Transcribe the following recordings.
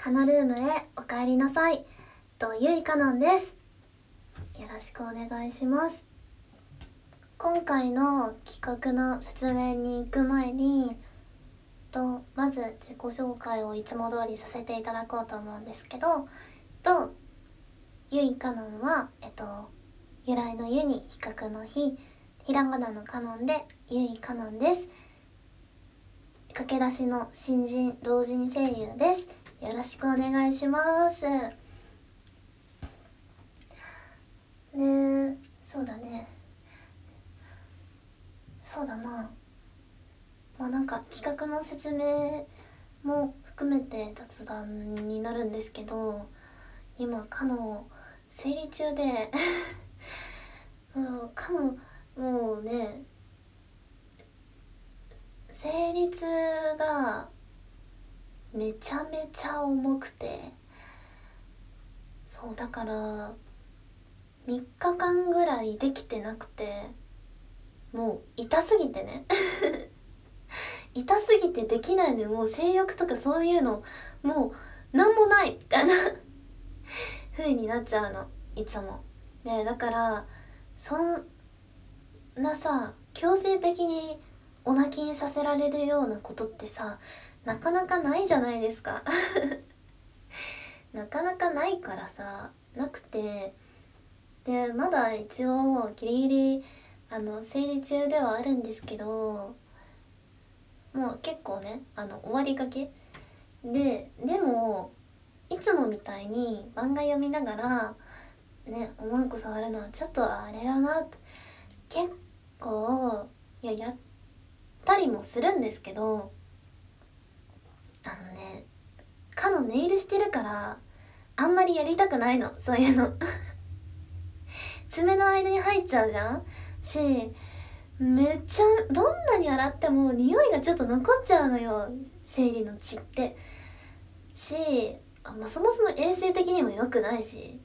カナルームへお帰りなさい。ゆいかなんです。よろしくお願いします。今回の企画の説明に行く前にまず自己紹介をいつも通りさせていただこうと思うんですけど、ゆいかのんは由来のゆに比較のひ、ひらがなのかのんでゆいかのんです。駆け出しの新人同人声優です。よろしくお願いします。そうだな。なんか企画の説明も含めて雑談になるんですけど、今かの生理中でもうね、生理痛がめちゃめちゃ重くて、だから3日間ぐらいできてなくて、もう痛すぎてね痛すぎてできないのよ。もう性欲とかそういうのもうなんもないみたいな風になっちゃうの、いつも。でだからそんなさ、強制的にお泣きにさせられるようなことってさ、なかなかないじゃないですかなかなかないからさ、なくて、でまだ一応ギリギリ生理中ではあるんですけど、もう結構ね終わりかけでもいつもみたいに漫画読みながらね、おまんこ触るのはちょっとあれだなって、結構やったりもするんですけど、かのネイルしてるからあんまりやりたくないの、そういうの爪の間に入っちゃうじゃんし、めっちゃどんなに洗っても匂いがちょっと残っちゃうのよ、生理の血ってそもそも衛生的にも良くないし、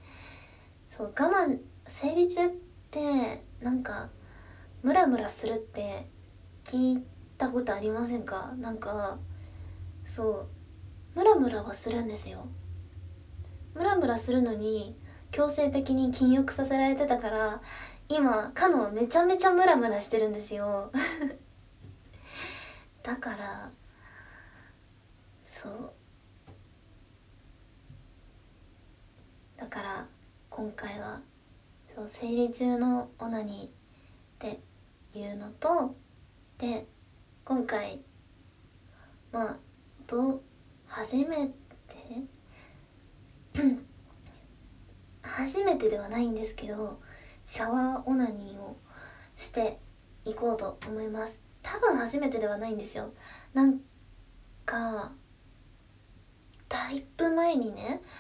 生理中ってなんかムラムラするって聞いたことありませんか？ムラムラはするんですよ。ムラムラするのに強制的に禁欲させられてたから、今カノはめちゃめちゃムラムラしてるんですよだからだから今回は生理中のオナニーっていうのと、で今回まあ初めて初めてではないんですけど、シャワーオナニーをしていこうと思います。多分初めてではないんですよ。なんかだいぶ前に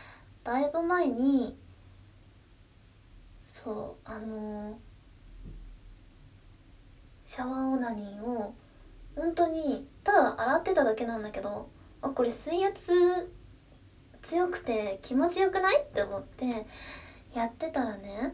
シャワーオナニーを本当にただ洗ってただけなんだけど、これ水圧強くて気持ちよくないって思ってやってたらね、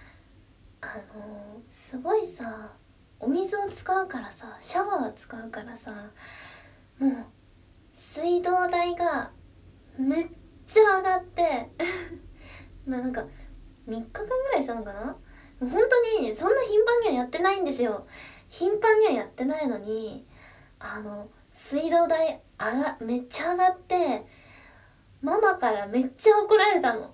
すごいさ、お水を使うからさ、シャワー使うからさ、もう水道代がめっちゃ上がってなんか3日間ぐらいしたのかな。もう本当にそんな頻繁にはやってないんですよ。頻繁にはやってないのに水道代めっちゃ上がって、ママからめっちゃ怒られたの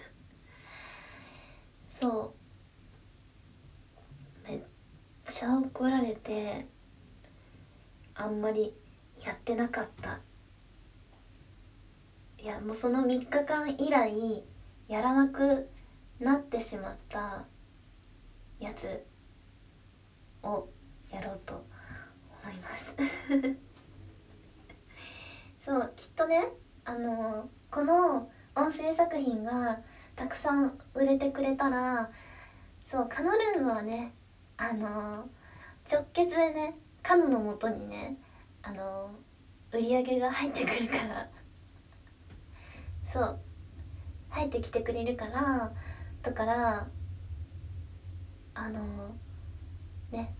めっちゃ怒られて、あんまりやってなかった。いやもうその3日間以来やらなくなってしまったやつをやろうと思いますきっとね、この音声作品がたくさん売れてくれたら、カノルームはね、直結でね、カノのもとにね、売り上げが入ってくるから入ってきてくれるから、だからね、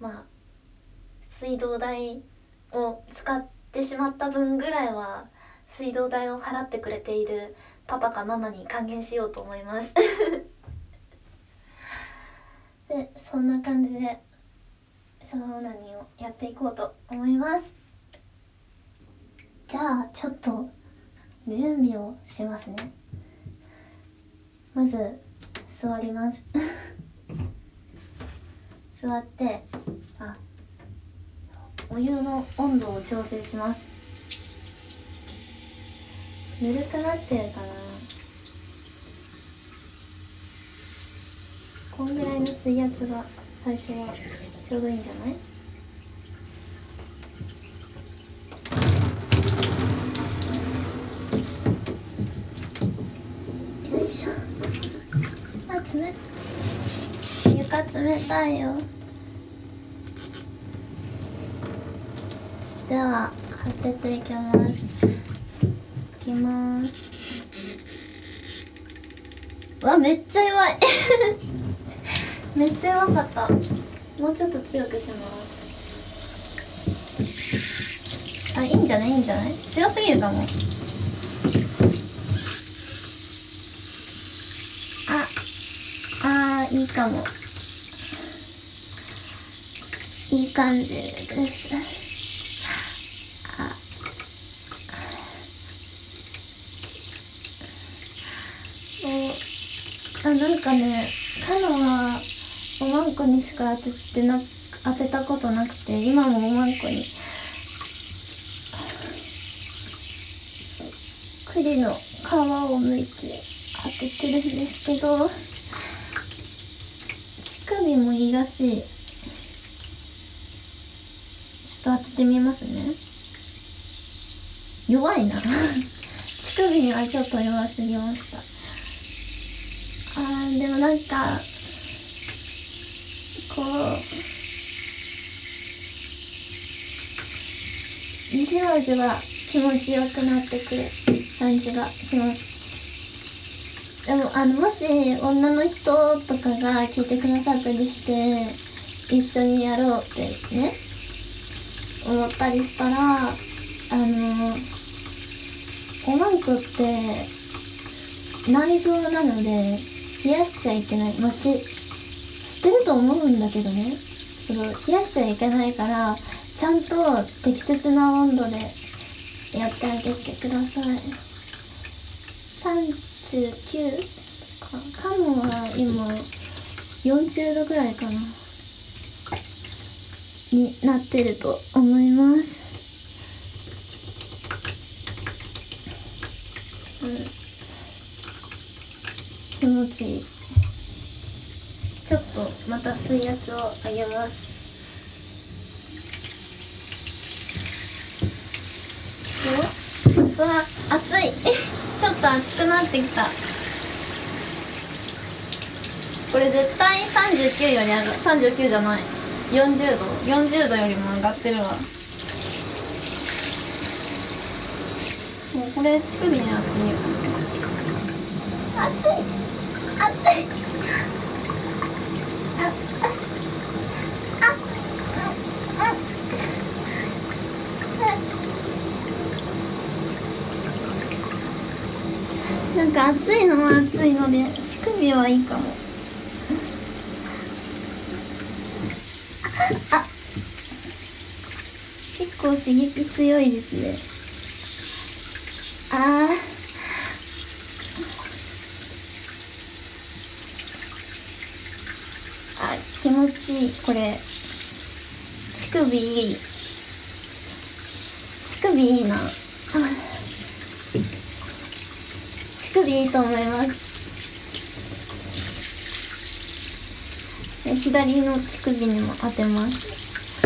水道代を使ってしまった分ぐらいは水道代を払ってくれているパパかママに還元しようと思いますでそんな感じでショーオナニーをやっていこうと思います。じゃあちょっと準備をしますね。まず座ります座ってお湯の温度を調整します。ぬるくなってるかな。こんぐらいの水圧が最初はちょうどいいんじゃない？よいしょ。床冷たいよ。では当てていきます。いきます。うわ、めっちゃ弱いめっちゃ弱かった。もうちょっと強くします。いいんじゃない？いいんじゃない？強すぎるかも。いいかも。いい感じです。なんかね、カノはおまんこにしか当てたことなくて、今もおまんこに栗の皮を剥いて当ててるんですけど、乳首もいいらしい。ちょっと当ててみますね。弱いな乳首にはちょっと弱すぎました。でもなんかこうじわじわ気持ちよくなってくる感じがします。でももし女の人とかが聞いてくださったりして一緒にやろうってね思ったりしたら、おまんこって内臓なので冷やしちゃいけない。知ってると思うんだけどね、冷やしちゃいけないから、ちゃんと適切な温度でやってあげてください。39かもは今40度ぐらいかなになってると思います。気持ちいい。ちょっとまた水圧を上げます。うわ、熱いちょっと熱くなってきた。これ絶対39より39じゃない、40度よりも上がってるわ。もうこれ乳首にやってみよう。熱いなんか熱いのは熱いので乳首はいいかも。結構刺激強いですね。気持ちいい。これ乳首いいな乳首いいと思います。左の乳首にも当てます。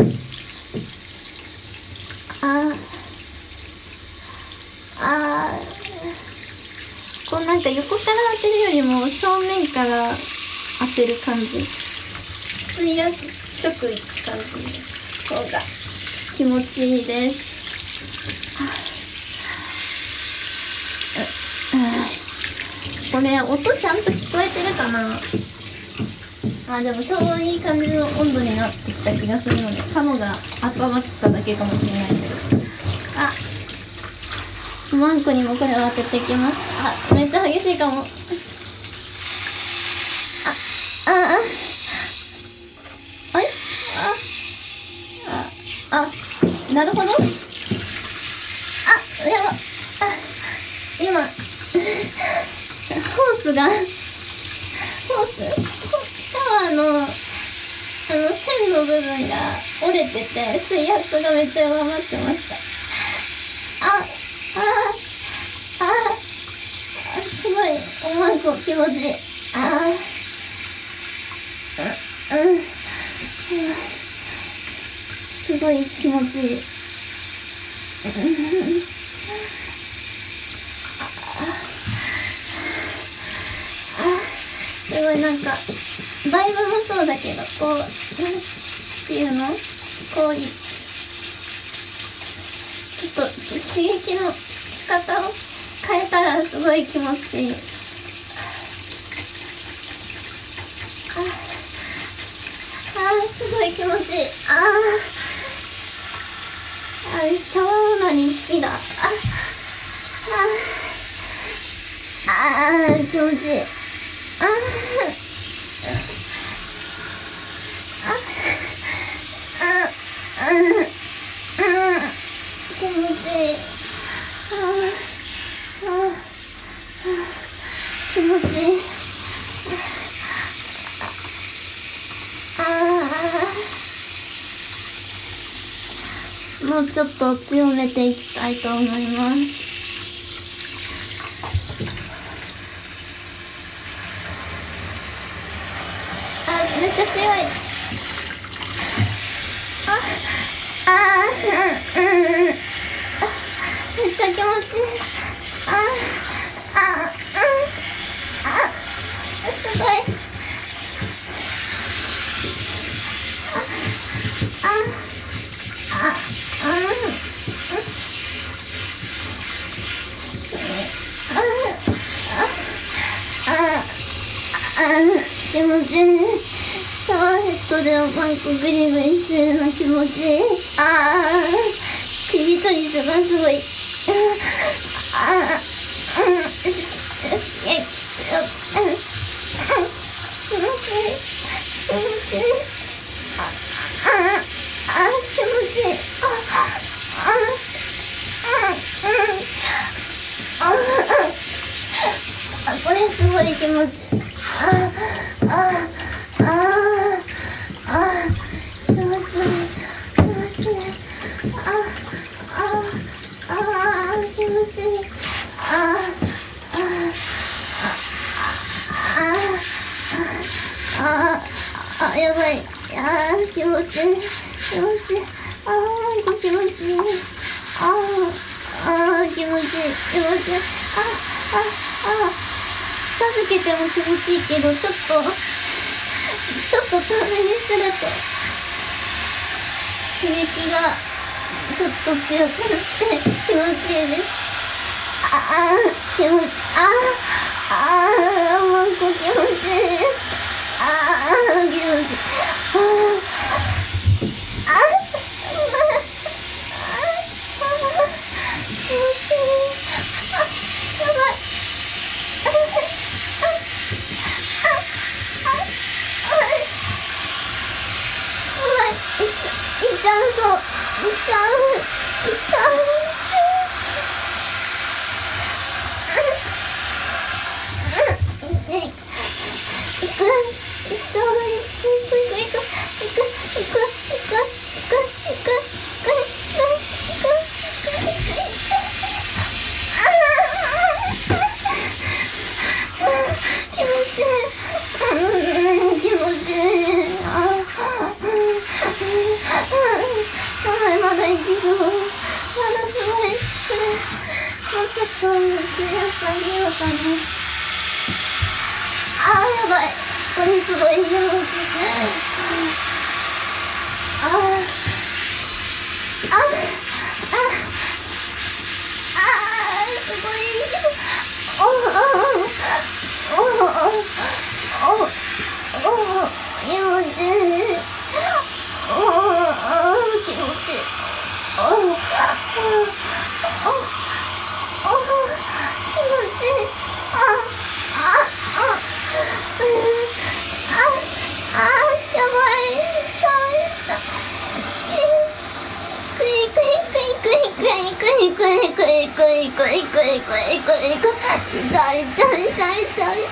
こうなんか横から当てるよりも正面から当てる感じ、水圧直いく感じの方が気持ちいいです。これ音ちゃんと聞こえてるかな。でもちょうどいい感じの温度になってきた気がするので、カノが温まっただけかもしれないけど。 マンコにもこれを当てていきます。あ、めっちゃ激しいかも。あれなるほど。やば。今ホースがシャワーの線の部分が折れてて、水圧がめっちゃ弱まってました。すごいおまんこ気持ちいい。すごい気持ちいい。すごいなんかバイブもそうだけど、こうなんていうの、こうちょっと刺激の仕方を変えたらすごい気持ちいい。すごい気持ちいい。シャワーオナニー好きだ。気持ちいい。気持ちいい。気持ちいい。もうちょっと強めていきたいと思います。めっちゃ強い。めっちゃ気持ちいい。すごい。気持ちいい。シャワーヘッドでおまんこグリグリしてるの気持ちいい。クリトリスがすごい。これすごい気持ちいい。気持ちいい。気持ちいい。やばい。気持ちいい。気持ちいい。なんか気持ちいい。気持ちいい。気持ちいい。近づけても気持ちいいけど、ちょっと遠めにすると刺激がちょっと強くなって気持ちいいです。気持ちいい。もう気持ちいい。気持ちいい。やばい。いっちゃう。そういっちゃう。まだいけそう。まだすごい。もうちょっと強くあげようかな。やばい。これすごい気持ちいい。すごい。気持ちいい。気持ちいい。 いくいくいくいくいくいく、痛い痛い痛い痛い痛い痛い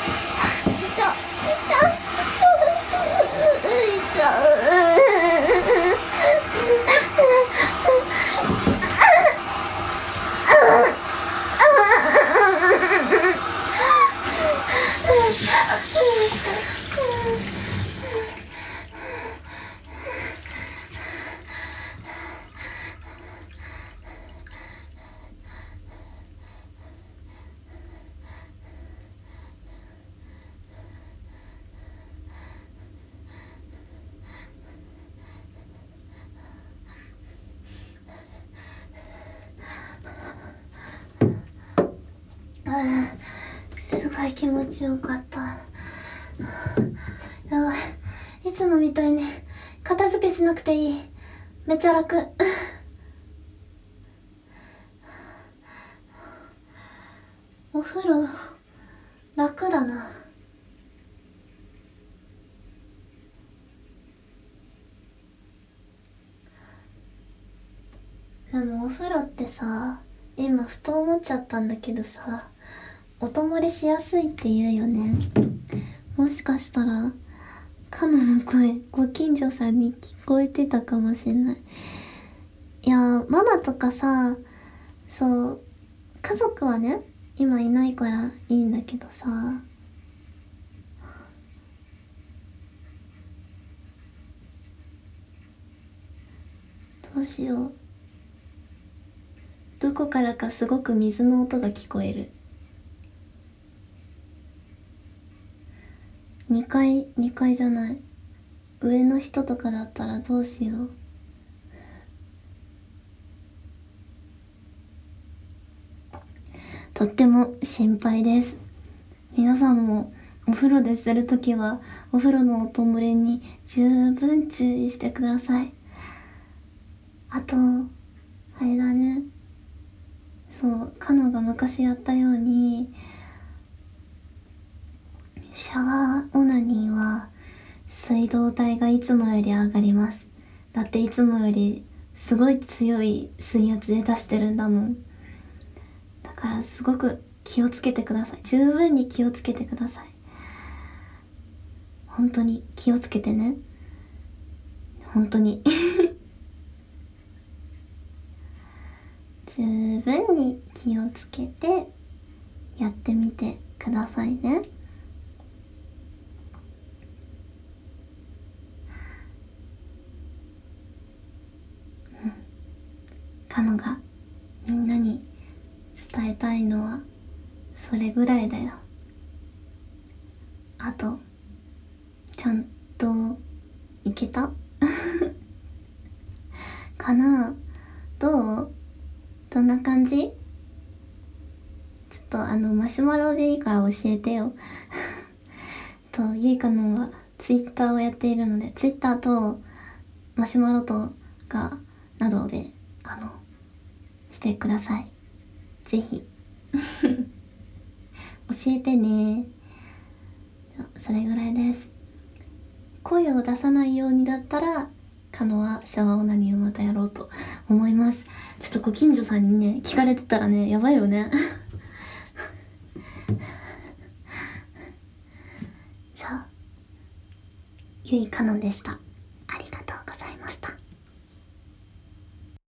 すごい気持ちよかった。やばい、いつもみたいに片付けしなくていい。めっちゃ楽。お風呂楽だな。でもお風呂ってさ、今ふと思っちゃったんだけどさ、音漏れしやすいって言うよね。もしかしたらカノの声ご近所さんに聞こえてたかもしれない。いやママとかさ、そう家族はね今いないからいいんだけどさ、どうしよう。どこからかすごく水の音が聞こえる。2階じゃない、上の人とかだったらどうしよう。とっても心配です。皆さんもお風呂でするときはお風呂の音漏れに十分注意してください。あとあれだね、そうカノが昔やったようにシャワーオナニーは水道代がいつもより上がります。だっていつもよりすごい強い水圧で出してるんだもん。だからすごく気をつけてください。十分に気をつけてください。本当に気をつけてね。本当に十分に気をつけてやってみてくださいね。カノがみんなに伝えたいのはそれぐらいだよ。あとちゃんといけたかな。どんな感じ？ちょっとマシュマロでいいから教えてよと、ゆいかのはツイッターをやっているので、ツイッターとマシュマロとかなどでしてください。ぜひ教えてね。それぐらいです。声を出さないようにだったらカノはシャワーオナニーをまたやろうと思います。ちょっとご近所さんにね聞かれてたらねやばいよねじゃあゆいかのでした。